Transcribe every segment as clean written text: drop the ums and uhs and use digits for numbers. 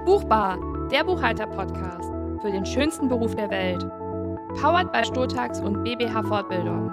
Buchbar, der Buchhalter-Podcast für den schönsten Beruf der Welt. Powered by Sturtax und BBH Fortbildung.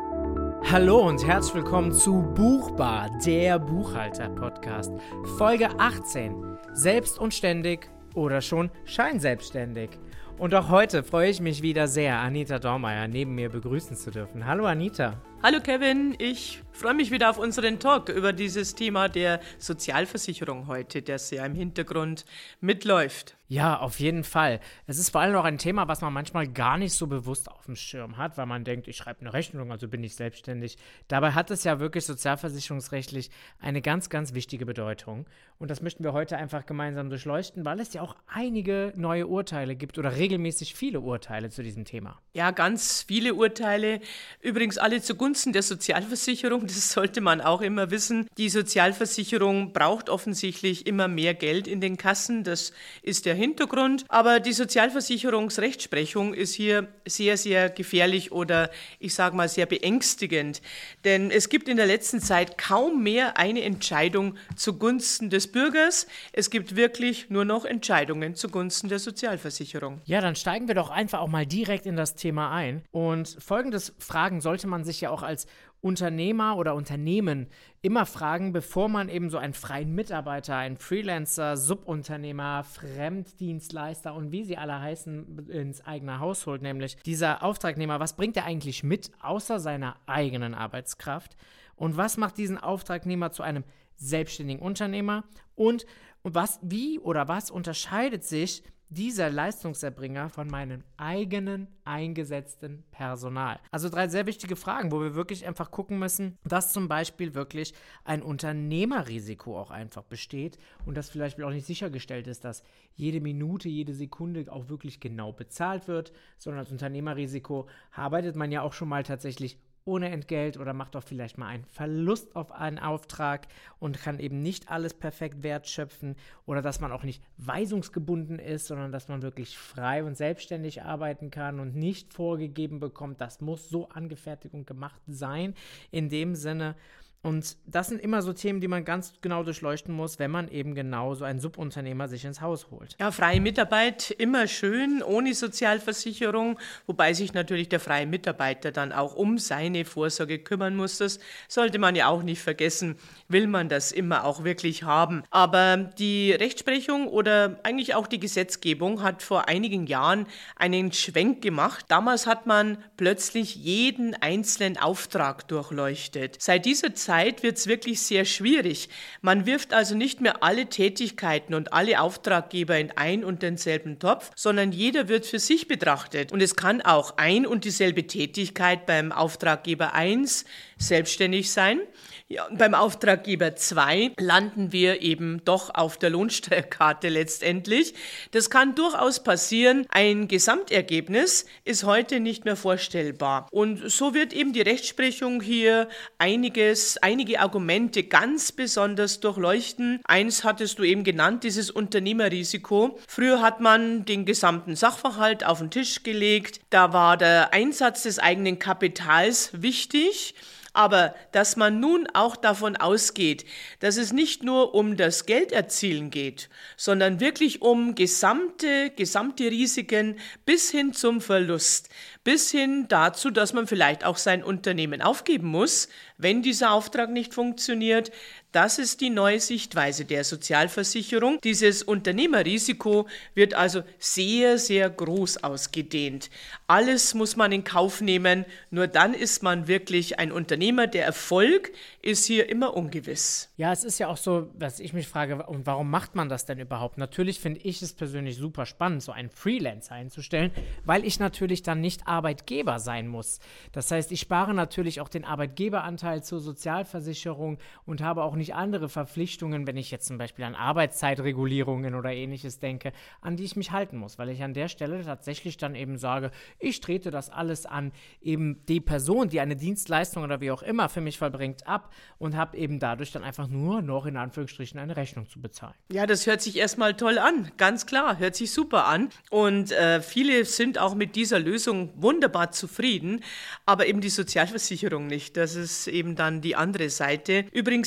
Hallo und herzlich willkommen zu Buchbar, der Buchhalter-Podcast. Folge 18. Selbst und ständig oder schon scheinselbstständig. Und auch heute freue ich mich wieder sehr, Anita Dormeyer neben mir begrüßen zu dürfen. Hallo Anita. Hallo Kevin, ich freue mich wieder auf unseren Talk über dieses Thema der Sozialversicherung heute, das ja im Hintergrund mitläuft. Ja, auf jeden Fall. Es ist vor allem auch ein Thema, was man manchmal gar nicht so bewusst auf dem Schirm hat, weil man denkt, ich schreibe eine Rechnung, also bin ich selbstständig. Dabei hat es ja wirklich sozialversicherungsrechtlich eine ganz, ganz wichtige Bedeutung. Und das möchten wir heute einfach gemeinsam durchleuchten, weil es ja auch einige neue Urteile gibt oder regelmäßig viele Urteile zu diesem Thema. Ja, ganz viele Urteile, übrigens alle zugunsten der Sozialversicherung, das sollte man auch immer wissen. Die Sozialversicherung braucht offensichtlich immer mehr Geld in den Kassen, das ist der Hintergrund, aber die Sozialversicherungsrechtsprechung ist hier sehr, sehr gefährlich oder ich sage mal sehr beängstigend, denn es gibt in der letzten Zeit kaum mehr eine Entscheidung zugunsten des Bürgers, es gibt wirklich nur noch Entscheidungen zugunsten der Sozialversicherung. Ja, dann steigen wir doch einfach auch mal direkt in das Thema ein und folgendes Fragen sollte man sich ja auch als Unternehmer oder Unternehmen immer fragen, bevor man eben so einen freien Mitarbeiter, einen Freelancer, Subunternehmer, Fremddienstleister und wie sie alle heißen, ins eigene Haus holt. Nämlich dieser Auftragnehmer, was bringt er eigentlich mit, außer seiner eigenen Arbeitskraft? Und was macht diesen Auftragnehmer zu einem selbstständigen Unternehmer? Und was unterscheidet sich dieser Leistungserbringer von meinem eigenen eingesetzten Personal? Also 3 sehr wichtige Fragen, wo wir wirklich einfach gucken müssen, dass zum Beispiel wirklich ein Unternehmerrisiko auch einfach besteht und dass vielleicht auch nicht sichergestellt ist, dass jede Minute, jede Sekunde auch wirklich genau bezahlt wird, sondern als Unternehmerrisiko arbeitet man ja auch schon mal tatsächlich ohne Entgelt oder macht auch vielleicht mal einen Verlust auf einen Auftrag und kann eben nicht alles perfekt wertschöpfen oder dass man auch nicht weisungsgebunden ist, sondern dass man wirklich frei und selbstständig arbeiten kann und nicht vorgegeben bekommt, das muss so angefertigt und gemacht sein in dem Sinne. Und das sind immer so Themen, die man ganz genau durchleuchten muss, wenn man eben genau so einen Subunternehmer sich ins Haus holt. Ja, freie Mitarbeit immer schön, ohne Sozialversicherung, wobei sich natürlich der freie Mitarbeiter dann auch um seine Vorsorge kümmern muss. Das sollte man ja auch nicht vergessen, will man das immer auch wirklich haben. Aber die Rechtsprechung oder eigentlich auch die Gesetzgebung hat vor einigen Jahren einen Schwenk gemacht. Damals hat man plötzlich jeden einzelnen Auftrag durchleuchtet. Seit dieser Zeit wird es wirklich sehr schwierig. Man wirft also nicht mehr alle Tätigkeiten und alle Auftraggeber in ein und denselben Topf, sondern jeder wird für sich betrachtet. Und es kann auch ein und dieselbe Tätigkeit beim Auftraggeber 1 selbstständig sein. Ja, und beim Auftraggeber 2 landen wir eben doch auf der Lohnsteuerkarte letztendlich. Das kann durchaus passieren. Ein Gesamtergebnis ist heute nicht mehr vorstellbar. Und so wird eben die Rechtsprechung hier einige Argumente ganz besonders durchleuchten. Eins hattest du eben genannt, dieses Unternehmerrisiko. Früher hat man den gesamten Sachverhalt auf den Tisch gelegt. Da war der Einsatz des eigenen Kapitals wichtig. Aber dass man nun auch davon ausgeht, dass es nicht nur um das Gelderzielen geht, sondern wirklich um gesamte Risiken bis hin zum Verlust, bis hin dazu, dass man vielleicht auch sein Unternehmen aufgeben muss, wenn dieser Auftrag nicht funktioniert. Das ist die neue Sichtweise der Sozialversicherung. Dieses Unternehmerrisiko wird also sehr, sehr groß ausgedehnt. Alles muss man in Kauf nehmen, nur dann ist man wirklich ein Unternehmer. Der Erfolg ist hier immer ungewiss. Ja, es ist ja auch so, dass ich mich frage, und warum macht man das denn überhaupt? Natürlich finde ich es persönlich super spannend, so einen Freelancer einzustellen, weil ich natürlich dann nicht Arbeitgeber sein muss. Das heißt, ich spare natürlich auch den Arbeitgeberanteil zur Sozialversicherung und habe auch nicht andere Verpflichtungen, wenn ich jetzt zum Beispiel an Arbeitszeitregulierungen oder ähnliches denke, an die ich mich halten muss, weil ich an der Stelle tatsächlich dann eben sage, ich trete das alles an eben die Person, die eine Dienstleistung oder wie auch immer für mich vollbringt, ab und habe eben dadurch dann einfach nur noch in Anführungsstrichen eine Rechnung zu bezahlen. Ja, das hört sich erstmal toll an, ganz klar, hört sich super an und viele sind auch mit dieser Lösung wunderbar zufrieden, aber eben die Sozialversicherung nicht, das ist eben dann die andere Seite. Übrigens, das mit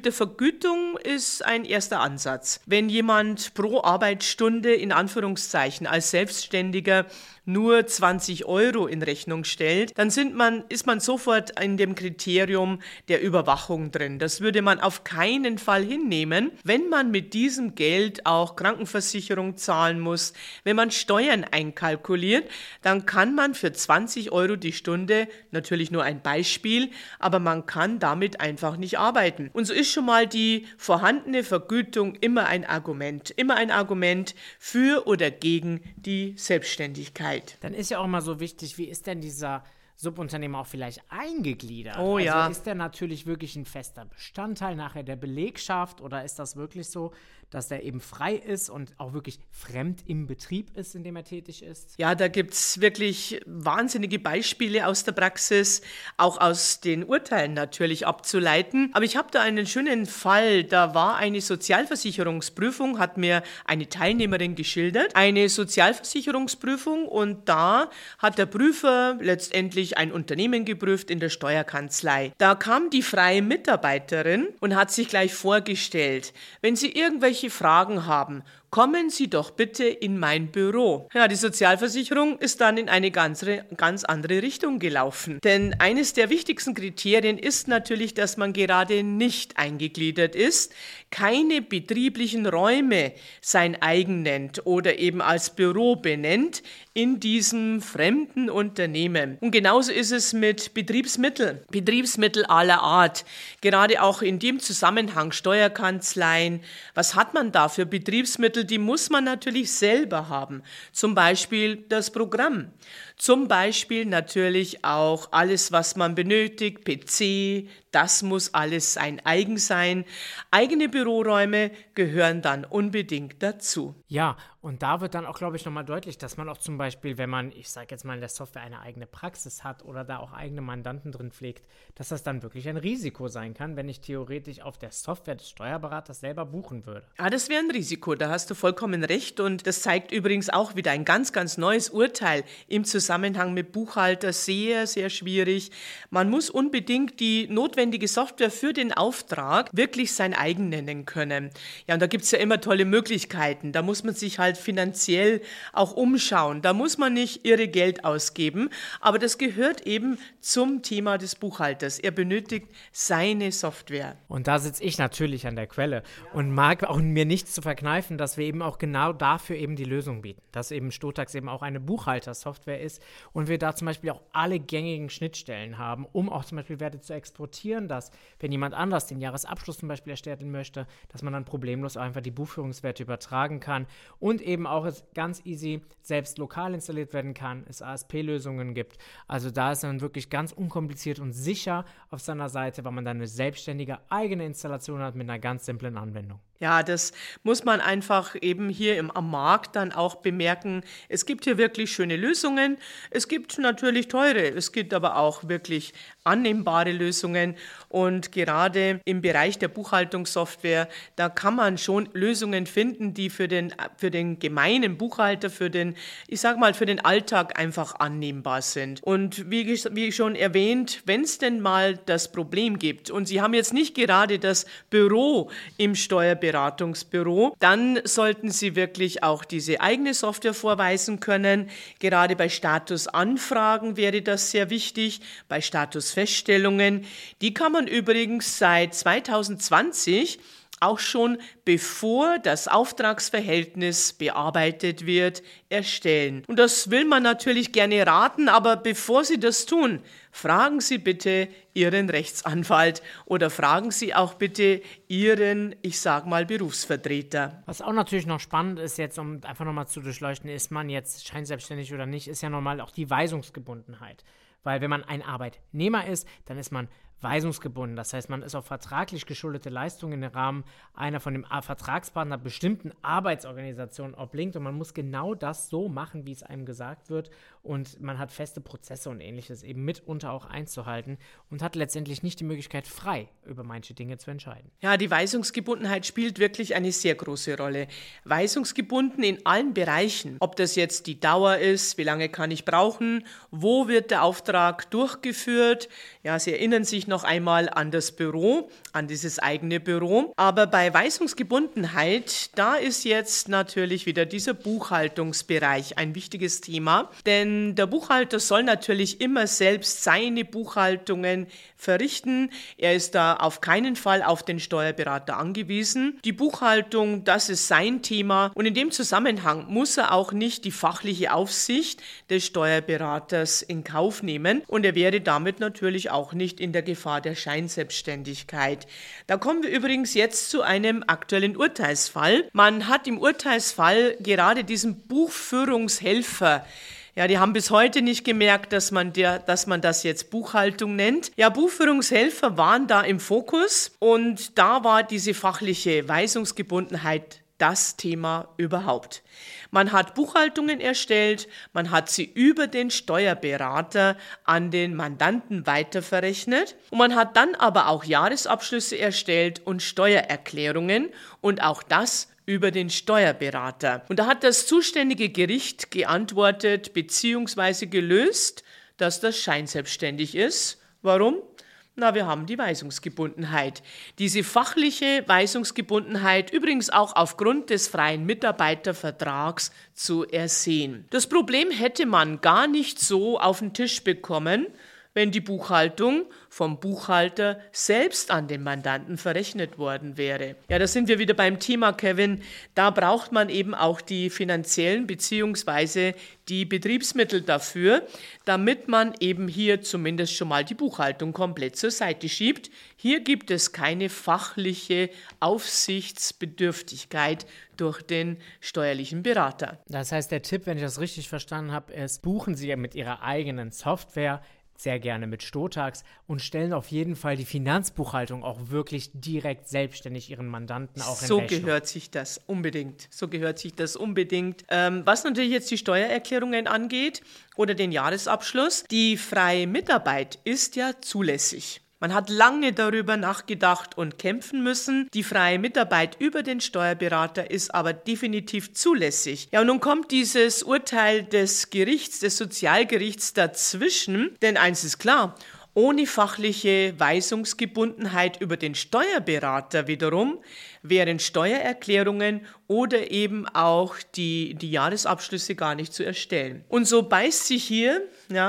der Vergütung ist ein erster Ansatz. Wenn jemand pro Arbeitsstunde in Anführungszeichen als Selbstständiger nur 20 € in Rechnung stellt, dann ist man sofort in dem Kriterium der Überwachung drin. Das würde man auf keinen Fall hinnehmen, wenn man mit diesem Geld auch Krankenversicherung zahlen muss. Wenn man Steuern einkalkuliert, dann kann man für 20 € die Stunde, natürlich nur ein Beispiel, aber man kann damit einfach nicht arbeiten. Und so ist schon mal die vorhandene Vergütung immer ein Argument für oder gegen die Selbstständigkeit. Dann ist ja auch mal so wichtig, wie ist denn dieser Subunternehmer auch vielleicht eingegliedert? Oh ja. Also ist der natürlich wirklich ein fester Bestandteil nachher der Belegschaft oder ist das wirklich so, dass der eben frei ist und auch wirklich fremd im Betrieb ist, in dem er tätig ist? Ja, da gibt es wirklich wahnsinnige Beispiele aus der Praxis, auch aus den Urteilen natürlich abzuleiten. Aber ich habe da einen schönen Fall, da war eine Sozialversicherungsprüfung, hat mir eine Teilnehmerin geschildert, eine Sozialversicherungsprüfung und da hat der Prüfer letztendlich ein Unternehmen geprüft in der Steuerkanzlei. Da kam die freie Mitarbeiterin und hat sich gleich vorgestellt, wenn Sie irgendwelche Fragen haben, kommen Sie doch bitte in mein Büro. Ja, die Sozialversicherung ist dann in eine ganz andere Richtung gelaufen. Denn eines der wichtigsten Kriterien ist natürlich, dass man gerade nicht eingegliedert ist, keine betrieblichen Räume sein eigen nennt oder eben als Büro benennt in diesem fremden Unternehmen. Und genauso ist es mit Betriebsmitteln. Betriebsmittel aller Art. Gerade auch in dem Zusammenhang Steuerkanzleien. Was hat man da für Betriebsmittel? Die muss man natürlich selber haben. Zum Beispiel das Programm. Zum Beispiel natürlich auch alles, was man benötigt, PC, das muss alles ein eigen sein. Eigene Büroräume gehören dann unbedingt dazu. Ja, und da wird dann auch, glaube ich, nochmal deutlich, dass man auch zum Beispiel, wenn man, ich sage jetzt mal, in der Software eine eigene Praxis hat oder da auch eigene Mandanten drin pflegt, dass das dann wirklich ein Risiko sein kann, wenn ich theoretisch auf der Software des Steuerberaters selber buchen würde. Ja, das wäre ein Risiko, da hast du vollkommen recht. Und das zeigt übrigens auch wieder ein ganz, ganz neues Urteil im Zusammenhang mit Buchhalter. Sehr, sehr schwierig. Man muss unbedingt die notwendige Software für den Auftrag wirklich sein eigen nennen können. Ja, und da gibt es ja immer tolle Möglichkeiten. Da muss man sich halt finanziell auch umschauen. Da muss man nicht irre Geld ausgeben, aber das gehört eben zum Thema des Buchhalters. Er benötigt seine Software. Und da sitze ich natürlich an der Quelle und mag auch mir nichts zu verkneifen, dass wir eben auch genau dafür eben die Lösung bieten. Dass eben Stotax eben auch eine Buchhaltersoftware ist und wir da zum Beispiel auch alle gängigen Schnittstellen haben, um auch zum Beispiel Werte zu exportieren, dass, wenn jemand anders den Jahresabschluss zum Beispiel erstellen möchte, dass man dann problemlos einfach die Buchführungswerte übertragen kann und eben auch es ganz easy selbst lokal installiert werden kann, es ASP-Lösungen gibt. Also da ist man wirklich ganz unkompliziert und sicher auf seiner Seite, weil man dann eine selbstständige eigene Installation hat mit einer ganz simplen Anwendung. Ja, das muss man einfach eben hier am Markt dann auch bemerken. Es gibt hier wirklich schöne Lösungen. Es gibt natürlich teure, es gibt aber auch wirklich annehmbare Lösungen. Und gerade im Bereich der Buchhaltungssoftware, da kann man schon Lösungen finden, die für den gemeinen Buchhalter, für den Alltag einfach annehmbar sind. Und wie schon erwähnt, wenn es denn mal das Problem gibt und Sie haben jetzt nicht gerade das Büro im Steuerberatungsbüro, dann sollten Sie wirklich auch diese eigene Software vorweisen können. Gerade bei Statusanfragen wäre das sehr wichtig, bei Statusfeststellungen. Die kann man übrigens seit 2020 auch schon bevor das Auftragsverhältnis bearbeitet wird, erstellen. Und das will man natürlich gerne raten, aber bevor Sie das tun, fragen Sie bitte Ihren Rechtsanwalt oder fragen Sie auch bitte Ihren, Berufsvertreter. Was auch natürlich noch spannend ist jetzt, um einfach nochmal zu durchleuchten, ist man jetzt scheinselbstständig oder nicht, ist ja normal auch die Weisungsgebundenheit. Weil wenn man ein Arbeitnehmer ist, dann ist man weisungsgebunden. Das heißt, man ist auf vertraglich geschuldete Leistungen im Rahmen einer von dem Vertragspartner bestimmten Arbeitsorganisation obliegt und man muss genau das so machen, wie es einem gesagt wird und man hat feste Prozesse und Ähnliches eben mitunter auch einzuhalten und hat letztendlich nicht die Möglichkeit, frei über manche Dinge zu entscheiden. Ja, die Weisungsgebundenheit spielt wirklich eine sehr große Rolle. Weisungsgebunden in allen Bereichen, ob das jetzt die Dauer ist, wie lange kann ich brauchen, wo wird der Auftrag durchgeführt. Ja, Sie erinnern sich noch einmal an das Büro, an dieses eigene Büro. Aber bei Weisungsgebundenheit, da ist jetzt natürlich wieder dieser Buchhaltungsbereich ein wichtiges Thema. Denn der Buchhalter soll natürlich immer selbst seine Buchhaltungen verrichten. Er ist da auf keinen Fall auf den Steuerberater angewiesen. Die Buchhaltung, das ist sein Thema. Und in dem Zusammenhang muss er auch nicht die fachliche Aufsicht des Steuerberaters in Kauf nehmen. Und er wäre damit natürlich auch nicht in der Gefahr der Scheinselbstständigkeit. Da kommen wir übrigens jetzt zu einem aktuellen Urteilsfall. Man hat im Urteilsfall gerade diesen Buchführungshelfer, ja, die haben bis heute nicht gemerkt, dass man das jetzt Buchhaltung nennt. Ja, Buchführungshelfer waren da im Fokus und da war diese fachliche Weisungsgebundenheit das Thema überhaupt. Man hat Buchhaltungen erstellt, man hat sie über den Steuerberater an den Mandanten weiterverrechnet und man hat dann aber auch Jahresabschlüsse erstellt und Steuererklärungen und auch das über den Steuerberater. Und da hat das zuständige Gericht geantwortet bzw. gelöst, dass das scheinselbstständig ist. Warum? Na, wir haben die Weisungsgebundenheit. Diese fachliche Weisungsgebundenheit übrigens auch aufgrund des freien Mitarbeitervertrags zu ersehen. Das Problem hätte man gar nicht so auf den Tisch bekommen, wenn die Buchhaltung vom Buchhalter selbst an den Mandanten verrechnet worden wäre. Ja, da sind wir wieder beim Thema, Kevin. Da braucht man eben auch die finanziellen bzw. die Betriebsmittel dafür, damit man eben hier zumindest schon mal die Buchhaltung komplett zur Seite schiebt. Hier gibt es keine fachliche Aufsichtsbedürftigkeit durch den steuerlichen Berater. Das heißt, der Tipp, wenn ich das richtig verstanden habe, ist, buchen Sie mit Ihrer eigenen Software, sehr gerne mit Stotax, und stellen auf jeden Fall die Finanzbuchhaltung auch wirklich direkt selbstständig Ihren Mandanten auch in Rechnung. So gehört sich das unbedingt. Was natürlich jetzt die Steuererklärungen angeht oder den Jahresabschluss, die freie Mitarbeit ist ja zulässig. Man hat lange darüber nachgedacht und kämpfen müssen. Die freie Mitarbeit über den Steuerberater ist aber definitiv zulässig. Ja, und nun kommt dieses Urteil des Gerichts, des Sozialgerichts dazwischen. Denn eins ist klar, ohne fachliche Weisungsgebundenheit über den Steuerberater wiederum wären Steuererklärungen oder eben auch die Jahresabschlüsse gar nicht zu erstellen. Und so beißt sich hier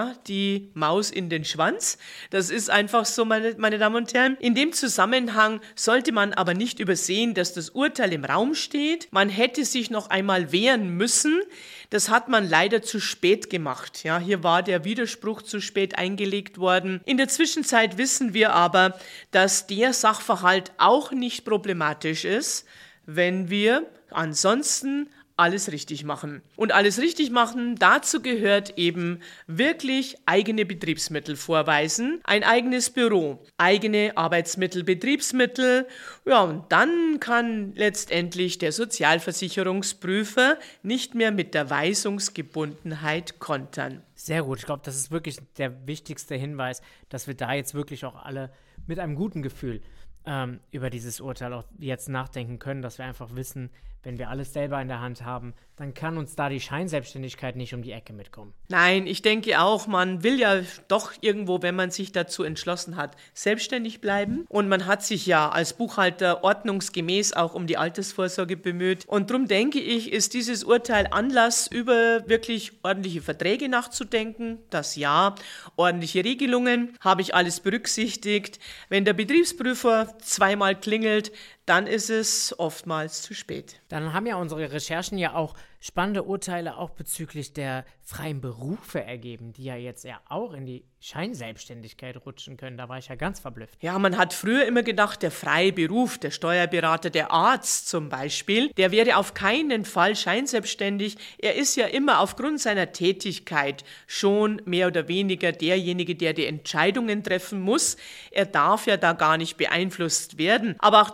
die Maus in den Schwanz. Das ist einfach so, meine Damen und Herren. In dem Zusammenhang sollte man aber nicht übersehen, dass das Urteil im Raum steht. Man hätte sich noch einmal wehren müssen. Das hat man leider zu spät gemacht. Ja, hier war der Widerspruch zu spät eingelegt worden. In der Zwischenzeit wissen wir aber, dass der Sachverhalt auch nicht problematisch ist, wenn wir ansonsten alles richtig machen. Und alles richtig machen, dazu gehört eben wirklich eigene Betriebsmittel vorweisen, ein eigenes Büro, eigene Arbeitsmittel, Betriebsmittel. Ja, und dann kann letztendlich der Sozialversicherungsprüfer nicht mehr mit der Weisungsgebundenheit kontern. Sehr gut. Ich glaube, das ist wirklich der wichtigste Hinweis, dass wir da jetzt wirklich auch alle mit einem guten Gefühl über dieses Urteil auch jetzt nachdenken können, dass wir einfach wissen, wenn wir alles selber in der Hand haben, dann kann uns da die Scheinselbstständigkeit nicht um die Ecke mitkommen. Nein, ich denke auch, man will ja doch irgendwo, wenn man sich dazu entschlossen hat, selbstständig bleiben. Und man hat sich ja als Buchhalter ordnungsgemäß auch um die Altersvorsorge bemüht. Und darum denke ich, ist dieses Urteil Anlass, über wirklich ordentliche Verträge nachzudenken. Das ja, ordentliche Regelungen, habe ich alles berücksichtigt. Wenn der Betriebsprüfer zweimal klingelt, dann ist es oftmals zu spät. Dann haben ja unsere Recherchen ja auch spannende Urteile auch bezüglich der freien Berufe ergeben, die ja jetzt ja auch in die Scheinselbstständigkeit rutschen können. Da war ich ja ganz verblüfft. Ja, man hat früher immer gedacht, der freie Beruf, der Steuerberater, der Arzt zum Beispiel, der wäre auf keinen Fall scheinselbstständig. Er ist ja immer aufgrund seiner Tätigkeit schon mehr oder weniger derjenige, der die Entscheidungen treffen muss. Er darf ja da gar nicht beeinflusst werden. Aber auch da müssen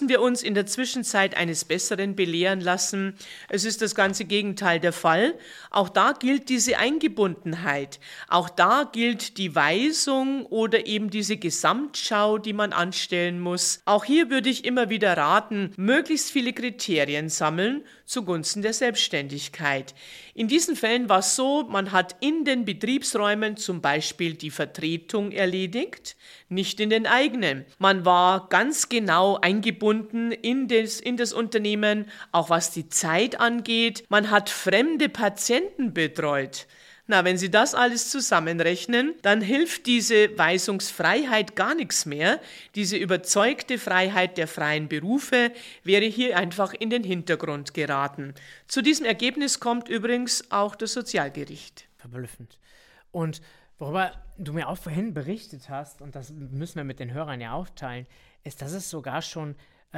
müssen wir uns in der Zwischenzeit eines Besseren belehren lassen. Es ist das ganze Gegenteil der Fall. Auch da gilt diese Eingebundenheit. Auch da gilt die Weisung oder eben diese Gesamtschau, die man anstellen muss. Auch hier würde ich immer wieder raten, möglichst viele Kriterien sammeln zugunsten der Selbstständigkeit. In diesen Fällen war es so, man hat in den Betriebsräumen zum Beispiel die Vertretung erledigt, nicht in den eigenen. Man war ganz genau eingebunden in das Unternehmen, auch was die Zeit angeht. Man hat fremde Patienten betreut. Na, wenn Sie das alles zusammenrechnen, dann hilft diese Weisungsfreiheit gar nichts mehr. Diese überzeugte Freiheit der freien Berufe wäre hier einfach in den Hintergrund geraten. Zu diesem Ergebnis kommt übrigens auch das Sozialgericht. Verblüffend. Und worüber du mir auch vorhin berichtet hast, und das müssen wir mit den Hörern ja aufteilen, ist, dass es sogar schon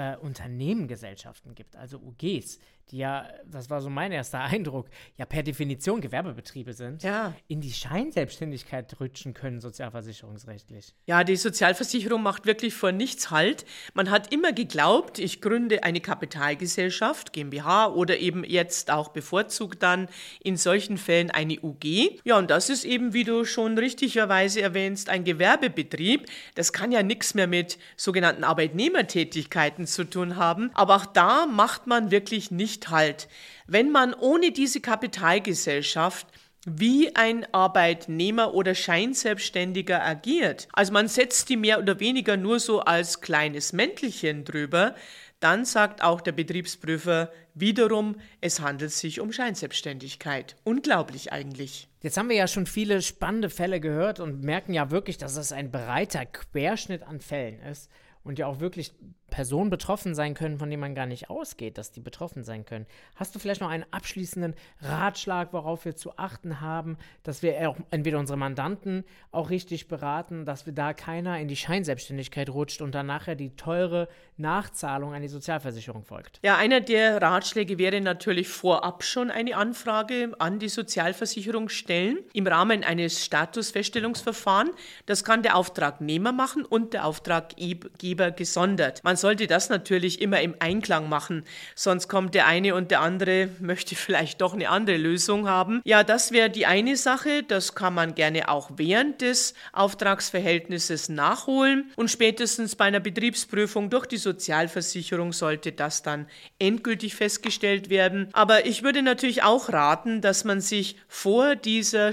Unternehmengesellschaften gibt, also UGs, die ja, das war so mein erster Eindruck, ja per Definition Gewerbebetriebe sind, in die Scheinselbstständigkeit rutschen können, sozialversicherungsrechtlich. Ja, die Sozialversicherung macht wirklich vor nichts Halt. Man hat immer geglaubt, ich gründe eine Kapitalgesellschaft, GmbH, oder eben jetzt auch bevorzugt dann in solchen Fällen eine UG. Ja, und das ist eben, wie du schon richtigerweise erwähnst, ein Gewerbebetrieb. Das kann ja nichts mehr mit sogenannten Arbeitnehmertätigkeiten zu tun haben. Aber auch da macht man wirklich nicht Halt. Wenn man ohne diese Kapitalgesellschaft wie ein Arbeitnehmer oder Scheinselbstständiger agiert, also man setzt die mehr oder weniger nur so als kleines Mäntelchen drüber, dann sagt auch der Betriebsprüfer wiederum, es handelt sich um Scheinselbstständigkeit. Unglaublich eigentlich. Jetzt haben wir ja schon viele spannende Fälle gehört und merken ja wirklich, dass es ein breiter Querschnitt an Fällen ist und ja auch wirklich Personen betroffen sein können, von denen man gar nicht ausgeht, dass die betroffen sein können. Hast du vielleicht noch einen abschließenden Ratschlag, worauf wir zu achten haben, dass wir auch entweder unsere Mandanten auch richtig beraten, dass wir da keiner in die Scheinselbstständigkeit rutscht und dann nachher die teure Nachzahlung an die Sozialversicherung folgt? Ja, einer der Ratschläge wäre natürlich vorab schon eine Anfrage an die Sozialversicherung stellen, im Rahmen eines Statusfeststellungsverfahrens. Das kann der Auftragnehmer machen und der Auftraggeber gesondert. Man sollte das natürlich immer im Einklang machen, sonst kommt der eine und der andere, möchte vielleicht doch eine andere Lösung haben. Ja, das wäre die eine Sache, das kann man gerne auch während des Auftragsverhältnisses nachholen und spätestens bei einer Betriebsprüfung durch die Sozialversicherung sollte das dann endgültig festgestellt werden. Aber ich würde natürlich auch raten, dass man sich vor dieser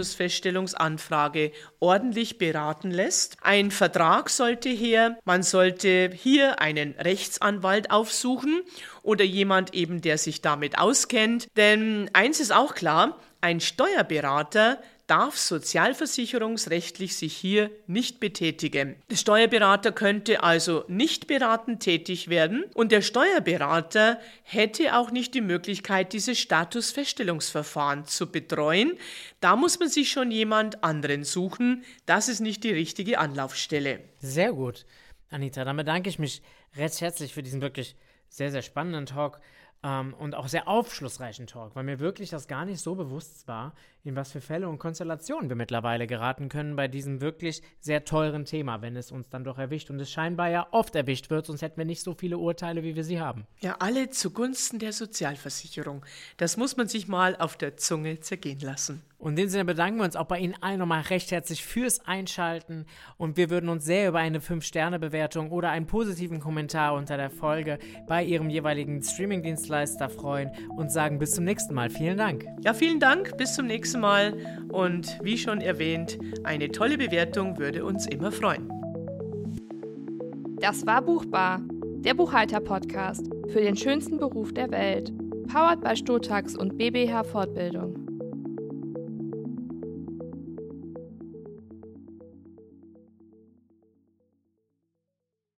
Statusfeststellungsanfrage ordentlich beraten lässt. Ein Vertrag sollte her, man sollte hier einen Rechtsanwalt aufsuchen oder jemand eben, der sich damit auskennt. Denn eins ist auch klar, ein Steuerberater darf sozialversicherungsrechtlich sich hier nicht betätigen. Der Steuerberater könnte also nicht beratend tätig werden und der Steuerberater hätte auch nicht die Möglichkeit, dieses Statusfeststellungsverfahren zu betreuen. Da muss man sich schon jemand anderen suchen. Das ist nicht die richtige Anlaufstelle. Sehr gut, Anita. Dann bedanke ich mich recht herzlich für diesen wirklich sehr, sehr spannenden Talk. Und auch sehr aufschlussreichen Talk, weil mir wirklich das gar nicht so bewusst war, in was für Fälle und Konstellationen wir mittlerweile geraten können bei diesem wirklich sehr teuren Thema, wenn es uns dann doch erwischt und es scheinbar ja oft erwischt wird, sonst hätten wir nicht so viele Urteile, wie wir sie haben. Ja, alle zugunsten der Sozialversicherung. Das muss man sich mal auf der Zunge zergehen lassen. Und in dem Sinne bedanken wir uns auch bei Ihnen allen nochmal recht herzlich fürs Einschalten und wir würden uns sehr über eine 5-Sterne-Bewertung oder einen positiven Kommentar unter der Folge bei Ihrem jeweiligen Streaming-Dienstleister freuen und sagen bis zum nächsten Mal. Vielen Dank. Ja, vielen Dank. Bis zum nächsten Mal. Und wie schon erwähnt, eine tolle Bewertung würde uns immer freuen. Das war Buchbar, der Buchhalter-Podcast für den schönsten Beruf der Welt. Powered by Stotax und BBH Fortbildung.